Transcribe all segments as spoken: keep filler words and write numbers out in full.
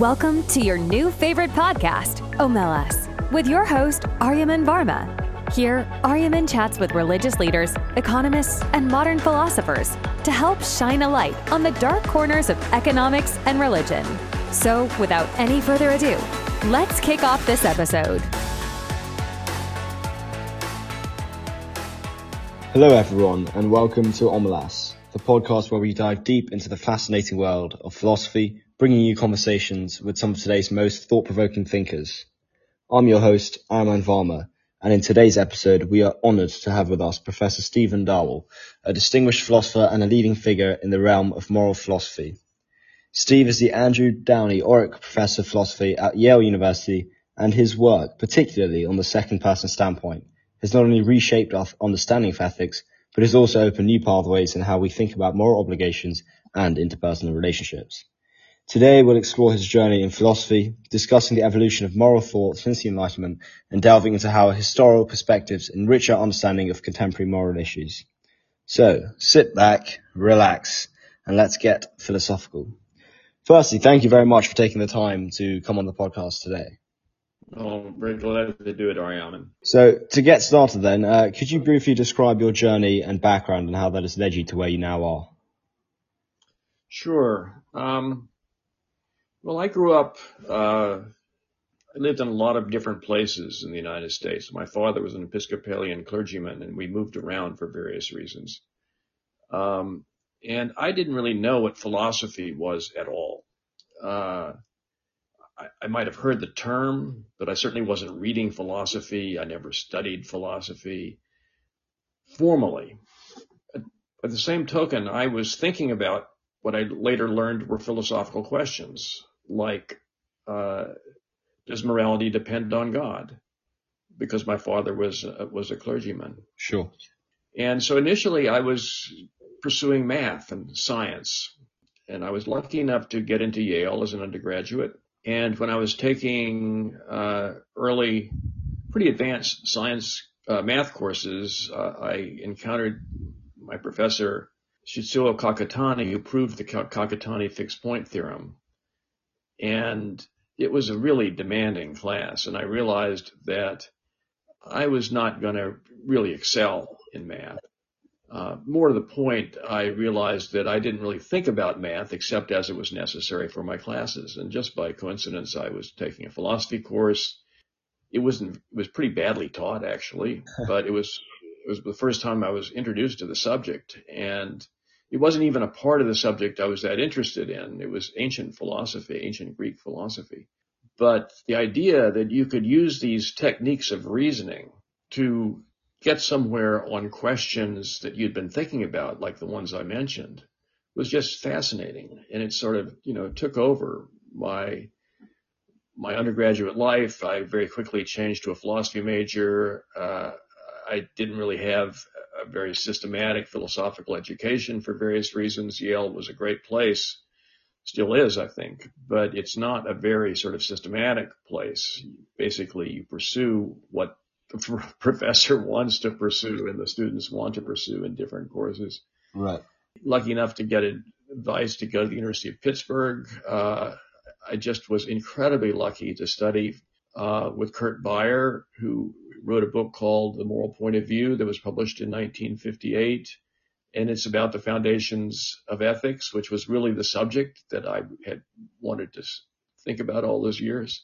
Welcome to your new favorite podcast, Omelas, with your host, Aryaman Varma. Here, Aryaman chats with religious leaders, economists, and modern philosophers to help shine a light on the dark corners of economics and religion. So, without any further ado, let's kick off this episode. Hello everyone, and welcome to Omelas, the podcast where we dive deep into the fascinating world of philosophy, bringing you conversations with some of today's most thought-provoking thinkers. I'm your host, Aryaman Varma, and in today's episode we are honoured to have with us Professor Stephen Darwell, a distinguished philosopher and a leading figure in the realm of moral philosophy. Steve is the Andrew Downey Orrick Professor of Philosophy at Yale University, and his work, particularly on the second-person standpoint, has not only reshaped our understanding of ethics, but has also opened new pathways in how we think about moral obligations and interpersonal relationships. Today, we'll explore his journey in philosophy, discussing the evolution of moral thought since the Enlightenment, and delving into how historical perspectives enrich our understanding of contemporary moral issues. So, sit back, relax, and let's get philosophical. Firstly, thank you very much for taking the time to come on the podcast today. Oh, very glad to do it, Aryaman. So, to get started then, uh, could you briefly describe your journey and background and how that has led you to where you now are? Sure. Um, well, I grew up, uh, I lived in a lot of different places in the United States. My father was an Episcopalian clergyman, and we moved around for various reasons. Um, and I didn't really know what philosophy was at all. Uh, I, I might have heard the term, but I certainly wasn't reading philosophy. I never studied philosophy formally. At, at the same token, I was thinking about what I later learned were philosophical questions, like, uh, does morality depend on God? Because my father was uh, was a clergyman. Sure. And so initially I was pursuing math and science, and I was lucky enough to get into Yale as an undergraduate. And when I was taking uh, early, pretty advanced science uh, math courses, uh, I encountered my professor, Shitsuo Kakutani, who proved the Kakutani fixed point theorem. And it was a really demanding class, and I realized that I was not going to really excel in math. Uh, more to the point, I realized that I didn't really think about math except as it was necessary for my classes. And just by coincidence, I was taking a philosophy course. It wasn't, it was pretty badly taught, actually, but it was, it was the first time I was introduced to the subject. And it wasn't even a part of the subject I was that interested in. It was ancient philosophy, ancient Greek philosophy. But the idea that you could use these techniques of reasoning to get somewhere on questions that you'd been thinking about, like the ones I mentioned, was just fascinating. And it sort of, you know, took over my my undergraduate life. I very quickly changed to a philosophy major. Uh, I didn't really have a very systematic philosophical education for various reasons. Yale was a great place, still is, I think, but it's not a very sort of systematic place. Basically, you pursue what the professor wants to pursue and the students want to pursue in different courses. Right. Lucky enough to get advice to go to the University of Pittsburgh. Uh, I just was incredibly lucky to study uh, with Kurt Beyer, who wrote a book called The Moral Point of View that was published in nineteen fifty-eight. And it's about the foundations of ethics, which was really the subject that I had wanted to think about all those years.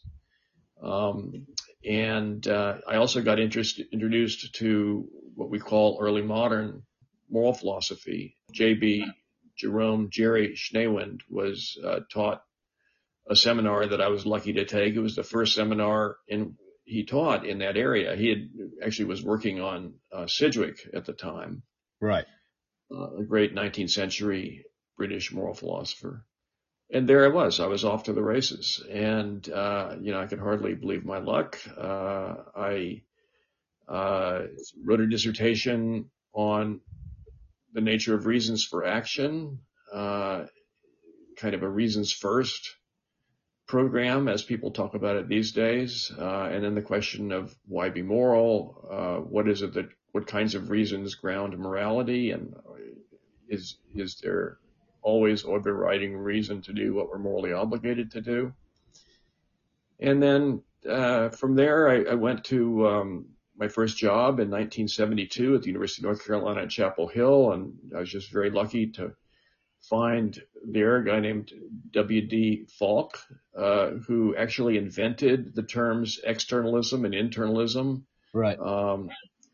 Um, and uh, I also got interest, introduced to what we call early modern moral philosophy. J B Jerome Jerry Schneewind was uh, taught a seminar that I was lucky to take. It was the first seminar in he taught in that area. He had actually was working on uh, Sidgwick at the time. Right. Uh, a great nineteenth century British moral philosopher. And there I was. I was off to the races. And, uh, you know, I could hardly believe my luck. Uh, I uh, wrote a dissertation on the nature of reasons for action, uh, kind of a reasons first program, as people talk about it these days. Uh, and then the question of why be moral? Uh, what is it that, what kinds of reasons ground morality? And is, is there always overriding reason to do what we're morally obligated to do? And then uh, from there, I, I went to um, my first job in nineteen seventy-two at the University of North Carolina at Chapel Hill, and I was just very lucky to find there a guy named W D Falk, uh, who actually invented the terms externalism and internalism. Right. Um,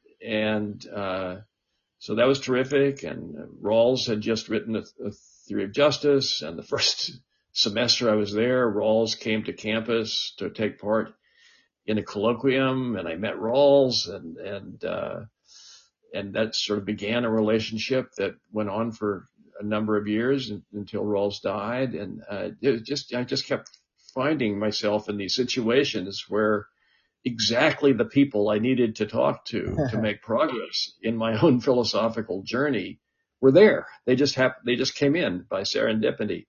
and uh, so that was terrific. And Rawls had just written a, a theory of justice, and the first semester I was there, Rawls came to campus to take part in a colloquium, and I met Rawls, and and uh, and that sort of began a relationship that went on for a number of years until Rawls died. And uh, it just I just kept finding myself in these situations where exactly the people I needed to talk to to make progress in my own philosophical journey were there. They just happened. They just came in by serendipity.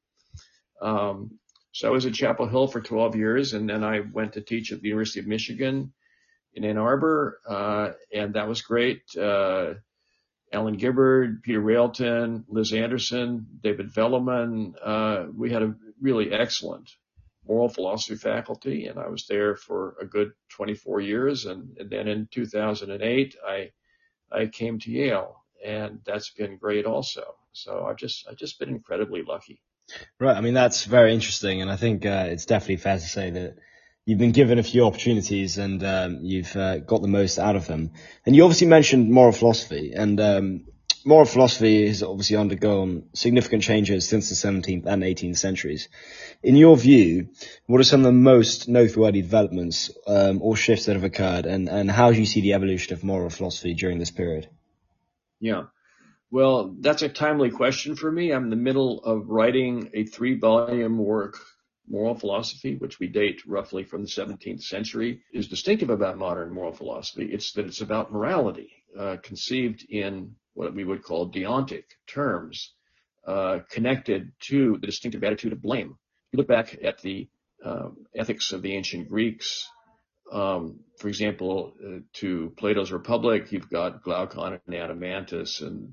Um, so I was at Chapel Hill for twelve years, and then I went to teach at the University of Michigan in Ann Arbor, uh, and that was great. Uh, Alan Gibbard, Peter Railton, Liz Anderson, David Velleman. Uh, we had a really excellent moral philosophy faculty, and I was there for a good twenty-four years. And, and then in two thousand eight, I I came to Yale, and that's been great also. So I've just I've just been incredibly lucky. Right. I mean, that's very interesting, and I think uh, it's definitely fair to say that you've been given a few opportunities, and um, you've uh, got the most out of them. And you obviously mentioned moral philosophy, and um, moral philosophy has obviously undergone significant changes since the seventeenth and eighteenth centuries. In your view, what are some of the most noteworthy developments um, or shifts that have occurred, and, and how do you see the evolution of moral philosophy during this period? Yeah. Well, that's a timely question for me. I'm in the middle of writing a three-volume work, Moral Philosophy, which we date roughly from the seventeenth century. Is distinctive about modern moral philosophy. It's that it's about morality, uh, conceived in what we would call deontic terms, uh, connected to the distinctive attitude of blame. You look back at the uh, ethics of the ancient Greeks. Um, for example, uh, to Plato's Republic, you've got Glaucon and Adeimantus, and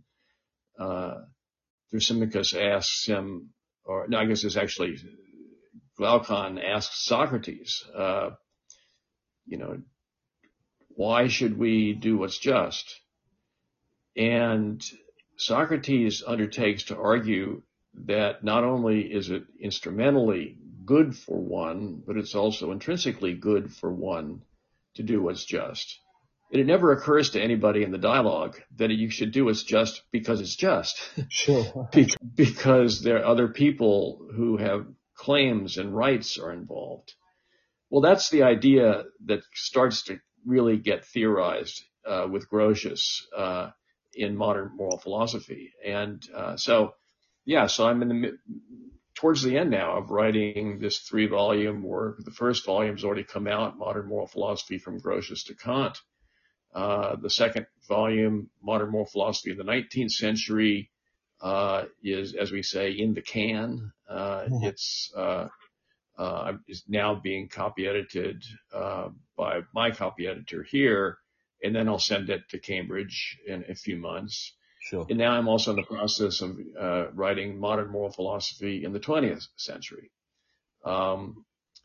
uh, Thrasymachus asks him, or no, I guess it's actually Glaucon asks Socrates, uh, you know, why should we do what's just? And Socrates undertakes to argue that not only is it instrumentally good for one, but it's also intrinsically good for one to do what's just. And it never occurs to anybody in the dialogue that you should do what's just because it's just. Sure. Because there are other people who have claims and rights are involved. Well, that's the idea that starts to really get theorized uh, with Grotius uh, in modern moral philosophy. And uh, so, yeah, so I'm in the towards the end now of writing this three-volume work. The first volume's already come out, Modern Moral Philosophy from Grotius to Kant. Uh, the second volume, Modern Moral Philosophy of the nineteenth century, uh, is, as we say, in the can. Uh, mm-hmm. It's uh, uh, is now being copy edited uh, by my copy editor here, and then I'll send it to Cambridge in a few months. Sure. And now I'm also in the process of uh, writing Modern Moral Philosophy in the twentieth century. Um,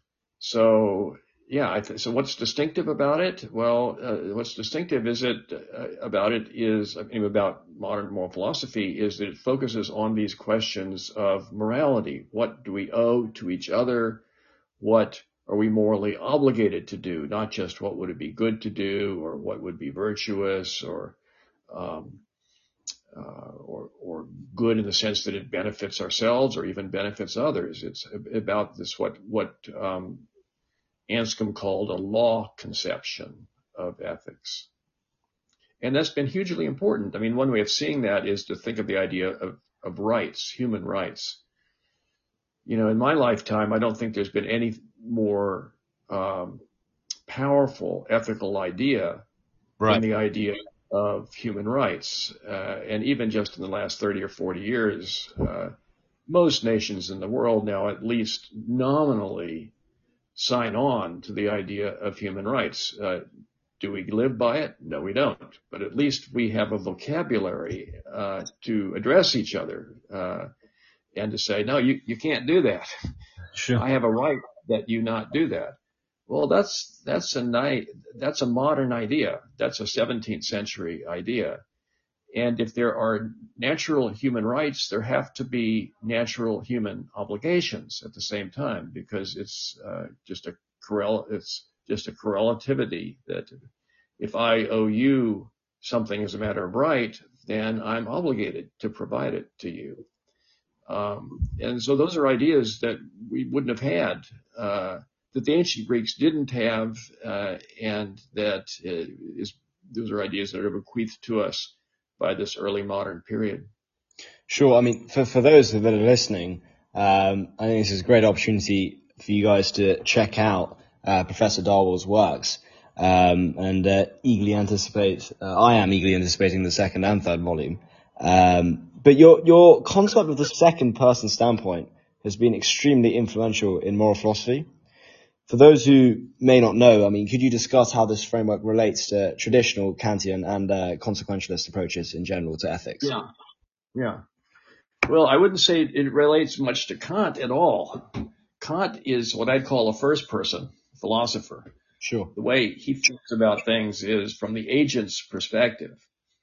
so, yeah, I th- so what's distinctive about it? Well, uh, what's distinctive is it uh, about it is, I mean, about modern moral philosophy is that it focuses on these questions of morality. What do we owe to each other? What are we morally obligated to do? Not just what would it be good to do, or what would be virtuous, or um, Uh, or, or good in the sense that it benefits ourselves or even benefits others. It's about this, what, what, um, Anscombe called a law conception of ethics. And that's been hugely important. I mean, one way of seeing that is to think of the idea of, of rights, human rights. You know, in my lifetime, I don't think there's been any more, um, powerful ethical idea right. than the idea of human rights. Uh, and even just in the last thirty or forty years, uh, most nations in the world now at least nominally sign on to the idea of human rights. Uh, do we live by it? No, we don't. But at least we have a vocabulary uh, to address each other uh, and to say, no, you, you can't do that. Sure. I have a right that you not do that. Well, that's that's a ni- that's a modern idea. That's a seventeenth century idea. And if there are natural human rights, there have to be natural human obligations at the same time, because it's uh, just a correl it's just a correlativity that if I owe you something as a matter of right, then I'm obligated to provide it to you. Um, and so those are ideas that we wouldn't have had, uh, that the ancient Greeks didn't have, uh, and that is, those are ideas that are bequeathed to us by this early modern period. Sure. I mean, for, for those that are listening, um, I think this is a great opportunity for you guys to check out uh, Professor Darwell's works, um, and uh, eagerly anticipate. Uh, I am eagerly anticipating the second and third volume. Um, but your your concept of the second person standpoint has been extremely influential in moral philosophy. For those who may not know, I mean, could you discuss how this framework relates to traditional Kantian and uh, consequentialist approaches in general to ethics? Yeah, yeah. Well, I wouldn't say it relates much to Kant at all. Kant is what I'd call a first-person philosopher. Sure. The way he thinks about things is from the agent's perspective,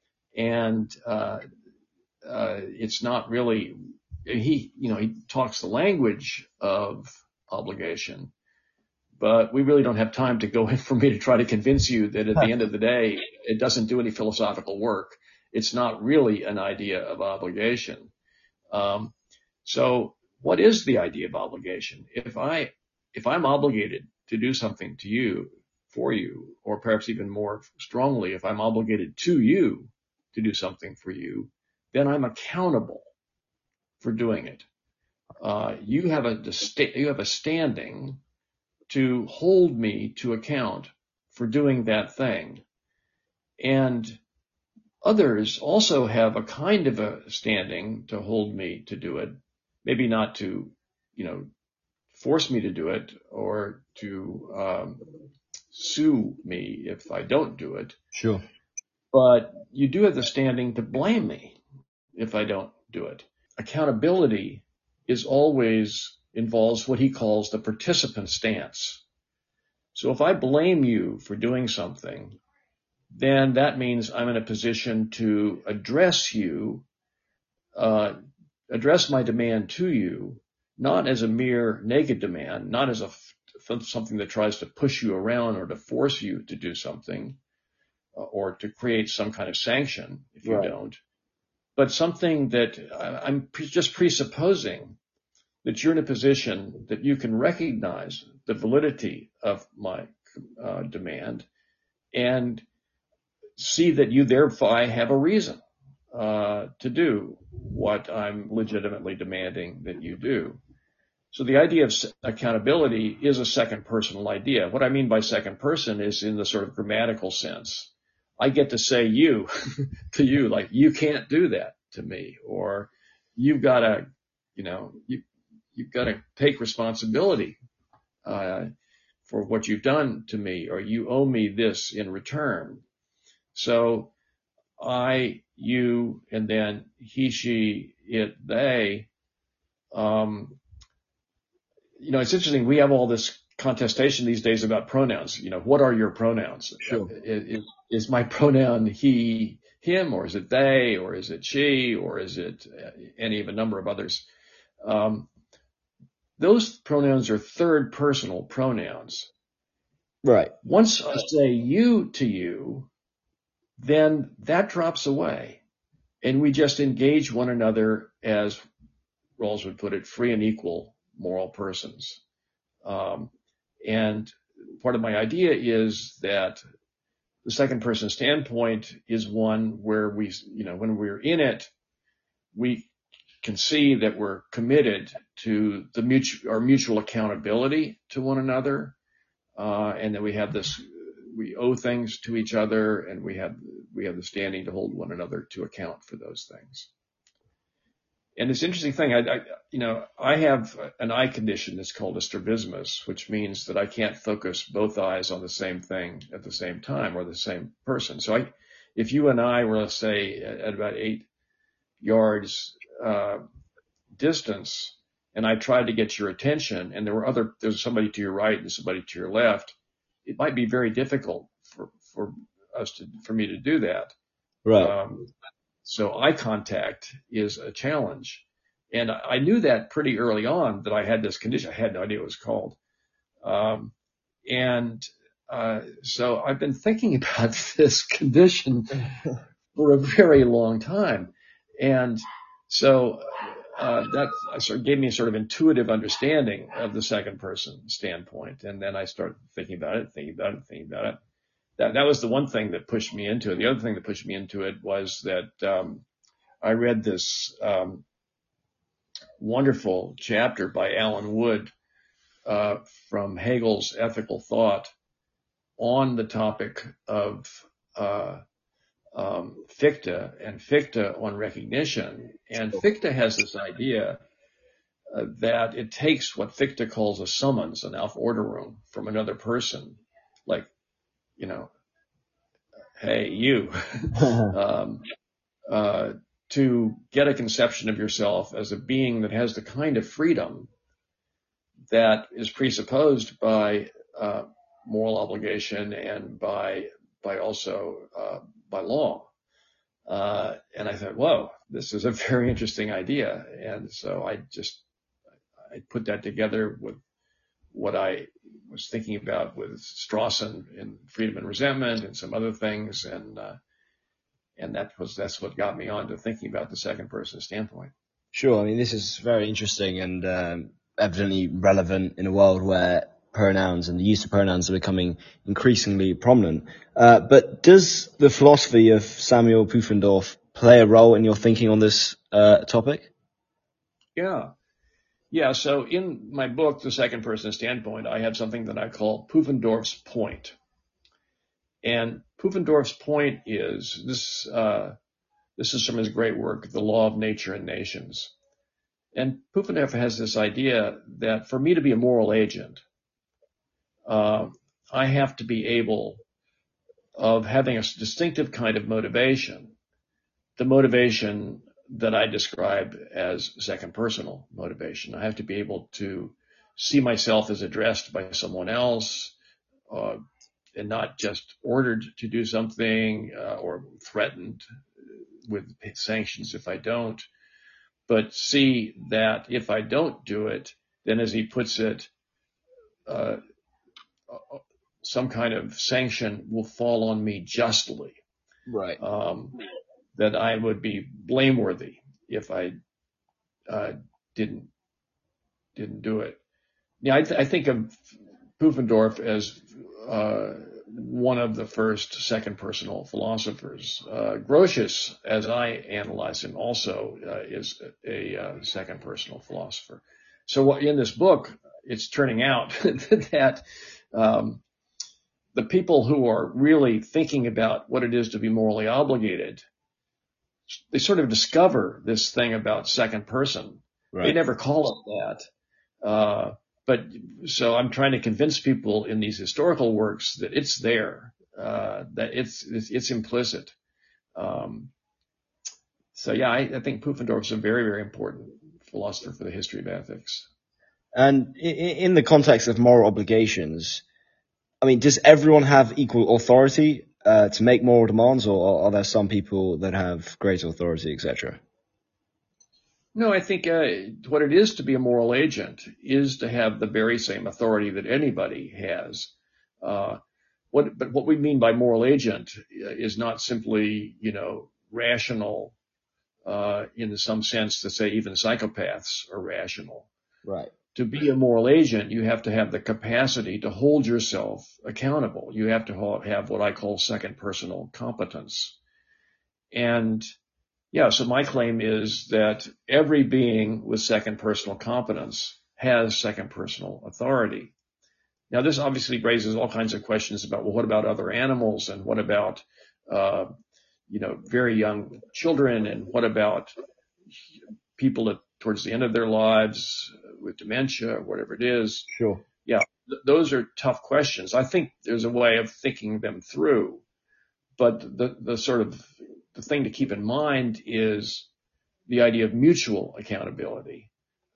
and uh, uh, it's not really he. You know, he talks the language of obligation, but we really don't have time to go in for me to try to convince you that at the end of the day, it doesn't do any philosophical work. It's not really an idea of obligation. Um, so what is the idea of obligation? If I, if I'm obligated to do something to you, for you, or perhaps even more strongly, if I'm obligated to you to do something for you, then I'm accountable for doing it. Uh, you have a, you have a standing to hold me to account for doing that thing. And others also have a kind of a standing to hold me to do it, maybe not to, you know, force me to do it or to um, sue me if I don't do it. Sure. But you do have the standing to blame me if I don't do it. Accountability is always involves what he calls the participant stance. So if I blame you for doing something, then that means I'm in a position to address you, uh, address my demand to you, not as a mere naked demand, not as a something that tries to push you around or to force you to do something, uh, or to create some kind of sanction if you right. don't, but something that I'm pre- just presupposing that you're in a position that you can recognize the validity of my uh, demand and see that you thereby have a reason uh, to do what I'm legitimately demanding that you do. So the idea of accountability is a second personal idea. What I mean by second person is in the sort of grammatical sense. I get to say you to you, like, you can't do that to me, or you've got to, you know, you, you've got to take responsibility uh, for what you've done to me, or you owe me this in return. So I, you, and then he, she, it, they, um, you know, it's interesting. We have all this contestation these days about pronouns. You know, what are your pronouns? Sure. Is, is my pronoun he, him, or is it they, or is it she, or is it any of a number of others? Um, those pronouns are third personal pronouns. Right. Once I say you to you, then that drops away, and we just engage one another as Rawls would put it, free and equal moral persons. Um, and part of my idea is that the second person standpoint is one where we, you know, when we're in it, we can see that we're committed to the mutual, our mutual accountability to one another, uh, and that we have this, we owe things to each other, and we have we have the standing to hold one another to account for those things. And this interesting thing, I, I, you know, I have an eye condition that's called a strabismus, which means that I can't focus both eyes on the same thing at the same time or the same person. So I, if you and I were, let's say, at about eight yards uh, distance, and I tried to get your attention, and there were other, there's somebody to your right and somebody to your left, it might be very difficult for, for us to, for me to do that. Right. Um, so eye contact is a challenge. And I knew that pretty early on that I had this condition. I had no idea what it was called. Um, and, uh, so I've been thinking about this condition for a very long time. And so, uh, that sort of gave me a sort of intuitive understanding of the second person standpoint. And then I started thinking about it, thinking about it, thinking about it. That, that was the one thing that pushed me into it. The other thing that pushed me into it was that, um, I read this, um, wonderful chapter by Alan Wood, uh, from Hegel's Ethical Thought on the topic of, uh, um, Fichte and Fichte on recognition. And Fichte has this idea uh, that it takes what Fichte calls a summons, an Aufforderung from another person, like, you know, hey, you, um, uh, to get a conception of yourself as a being that has the kind of freedom that is presupposed by uh, moral obligation and by by also uh, by law. Uh, and I thought, whoa, this is a very interesting idea. And so I just I put that together with what I was thinking about with Strawson in Freedom and Resentment and some other things, and uh, and that was that's what got me on to thinking about the second person standpoint. Sure. I mean, this is very interesting and um, evidently relevant in a world where pronouns and the use of pronouns are becoming increasingly prominent. Uh, but does the philosophy of Samuel Pufendorf play a role in your thinking on this uh, topic? Yeah. Yeah. So in my book, The Second Person Standpoint, I have something that I call Pufendorf's point. And Pufendorf's point is this, uh, this is from his great work, The Law of Nature and Nations. And Pufendorf has this idea that for me to be a moral agent, uh, I have to be able of having a distinctive kind of motivation, the motivation that I describe as second personal motivation. I have to be able to see myself as addressed by someone else, uh, and not just ordered to do something, uh, or threatened with sanctions if I don't, but see that if I don't do it, then as he puts it, uh, some kind of sanction will fall on me justly. Right. Um, that I would be blameworthy if I uh, didn't didn't do it. Yeah, I, th- I think of Pufendorf as uh, one of the first second personal philosophers. Uh, Grotius, as I analyze him, also uh, is a, a second personal philosopher. So in this book, it's turning out that um, the people who are really thinking about what it is to be morally obligated, they sort of discover this thing about second person. Right. They never call it that. Uh, but so I'm trying to convince people in these historical works that it's there, uh, that it's, it's, it's implicit. Um, so yeah, I, I think Pufendorf is a very, very important philosopher for the history of ethics. And in the context of moral obligations, I mean, does everyone have equal authority uh, to make moral demands, or are there some people that have greater authority, et cetera? No, I think uh, what it is to be a moral agent is to have the very same authority that anybody has. Uh, what, but what we mean by moral agent is not simply, you know, rational uh, in some sense to say even psychopaths are rational. Right. To be a moral agent, you have to have the capacity to hold yourself accountable. You have to have what I call second personal competence. And yeah, so my claim is that every being with second personal competence has second personal authority. Now, this obviously raises all kinds of questions about, well, what about other animals? And what about, uh, you know, very young children? And what about people at, towards the end of their lives with dementia or whatever it is? Sure. Yeah, th- those are tough questions. I think there's a way of thinking them through, but the, the sort of the thing to keep in mind is the idea of mutual accountability.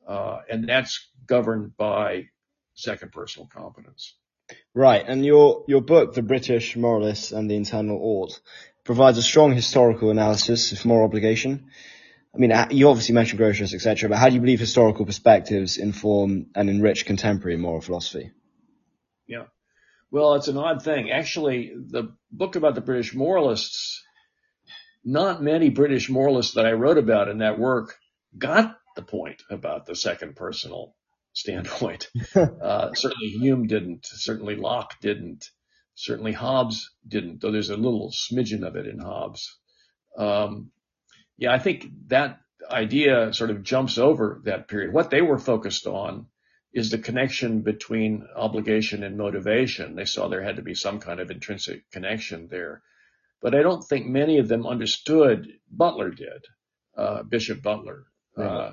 Uh, and that's governed by second personal competence. Right. And your, your book, The British Moralists and the Internal Ought, provides a strong historical analysis of moral obligation. I mean, you obviously mentioned Grotius, et cetera, but how do you believe historical perspectives inform and enrich contemporary moral philosophy? Yeah. Well, it's an odd thing. Actually, the book about the British moralists, not many British moralists that I wrote about in that work got the point about the second personal standpoint. uh, certainly Hume didn't. Certainly Locke didn't. Certainly Hobbes didn't, though there's a little smidgen of it in Hobbes. Um, yeah, I think that idea sort of jumps over that period. What they were focused on is the connection between obligation and motivation. They saw there had to be some kind of intrinsic connection there. But I don't think many of them understood. Butler did, uh, Bishop Butler. Right. Uh,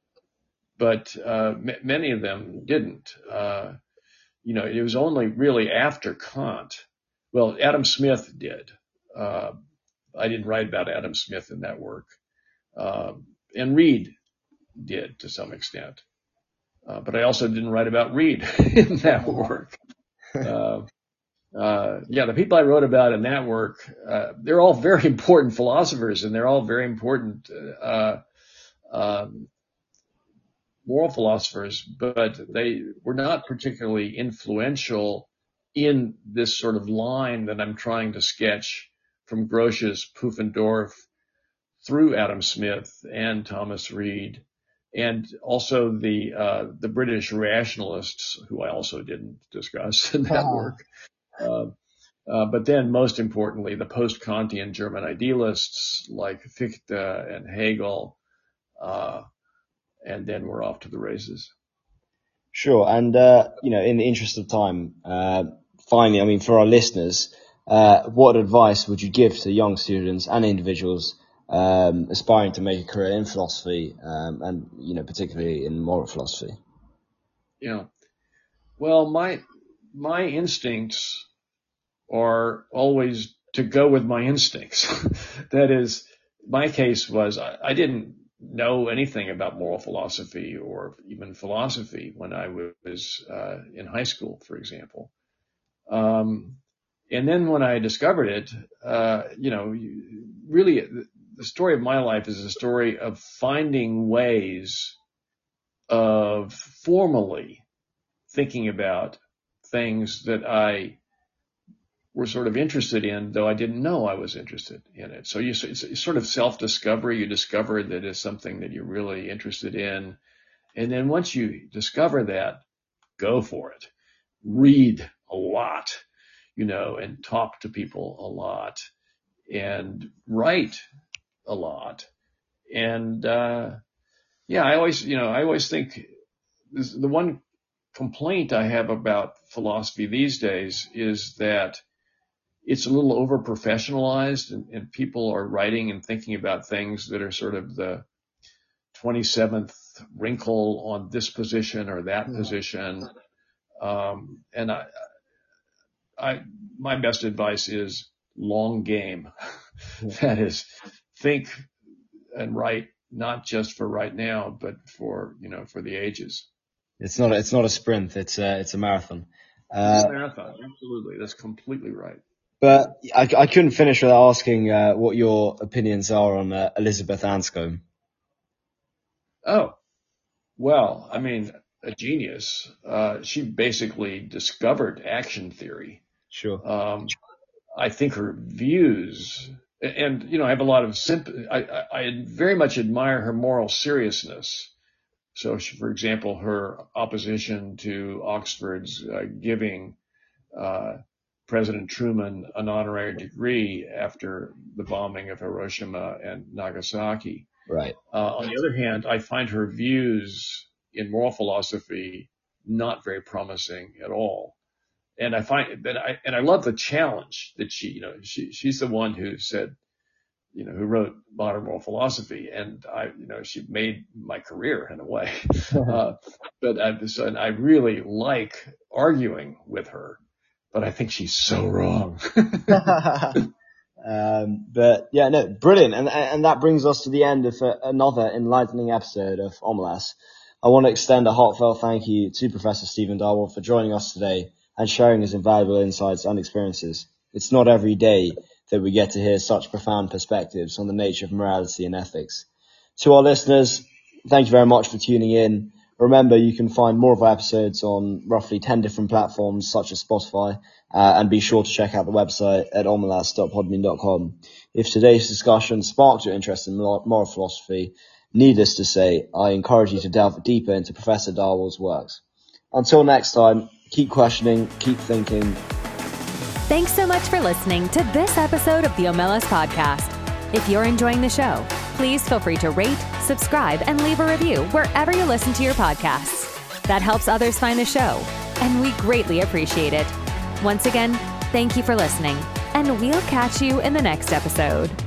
but uh, m- many of them didn't. Uh, you know, it was only really after Kant. Well, Adam Smith did. Uh, I didn't write about Adam Smith in that work. Uh, and Reid did to some extent. Uh, but I also didn't write about Reid in that work. Uh, uh, yeah, the people I wrote about in that work, uh, they're all very important philosophers, and they're all very important uh, um, moral philosophers, but they were not particularly influential in this sort of line that I'm trying to sketch from Grotius, Pufendorf, through Adam Smith and Thomas Reid, and also the uh, the British rationalists, who I also didn't discuss in that work. Uh, uh, but then, most importantly, the post-Kantian German idealists like Fichte and Hegel, uh, and then we're off to the races. Sure. And, uh, you know, in the interest of time, uh, finally, I mean, for our listeners, uh, what advice would you give to young students and individuals um, aspiring to make a career in philosophy, um, and, you know, particularly in moral philosophy? Yeah. Well, my my instincts are always to go with my instincts. That is, my case was I, I didn't know anything about moral philosophy or even philosophy when I was uh, in high school, for example. Um, and then when I discovered it, uh, you know, really the story of my life is a story of finding ways of formally thinking about things that I were sort of interested in, though I didn't know I was interested in it. So you, it's sort of self-discovery. You discover that it's something that you're really interested in. And then once you discover that, go for it. Read a lot, you know, and talk to people a lot and write a lot. And, uh, yeah, I always, you know, I always think this, the one complaint I have about philosophy these days is that it's a little over professionalized, and, and people are writing and thinking about things that are sort of the twenty-seventh wrinkle on this position or that yeah. position. Um, and I, I, my best advice is long game. Yeah. That is, think and write not just for right now, but for, you know, for the ages. It's not, a, it's not a sprint. It's a, it's a marathon. Uh, it's a marathon. Absolutely. That's completely right. But I, I couldn't finish without asking uh, what your opinions are on uh, Elizabeth Anscombe. Oh, well, I mean, a genius. Uh, she basically discovered action theory. Sure. Um, I think her views, and, you know, I have a lot of sympathy. I, I, I very much admire her moral seriousness. So, she, for example, her opposition to Oxford's uh, giving uh, President Truman an honorary degree after the bombing of Hiroshima and Nagasaki. Right. Uh, on the other hand, I find her views in moral philosophy not very promising at all. And I find that I, and I love the challenge that she, you know, she, she's the one who said, you know, who wrote Modern Moral Philosophy. And I, you know, she made my career in a way. uh, but I, so, and I really like arguing with her, but I think she's so wrong. um, but yeah, no, brilliant. And, and that brings us to the end of a, another enlightening episode of Omelas. I want to extend a heartfelt thank you to Professor Stephen Darwell for joining us today and sharing his invaluable insights and experiences. It's not every day that we get to hear such profound perspectives on the nature of morality and ethics. To our listeners, thank you very much for tuning in. Remember, you can find more of our episodes on roughly ten different platforms such as Spotify, uh, and be sure to check out the website at omelas dot podbean dot com. If today's discussion sparked your interest in moral philosophy, needless to say, I encourage you to delve deeper into Professor Darwell's works. Until next time, keep questioning, keep thinking. Thanks so much for listening to this episode of the Omelas Podcast. If you're enjoying the show, please feel free to rate, subscribe, and leave a review wherever you listen to your podcasts. That helps others find the show, and we greatly appreciate it. Once again, thank you for listening, and we'll catch you in the next episode.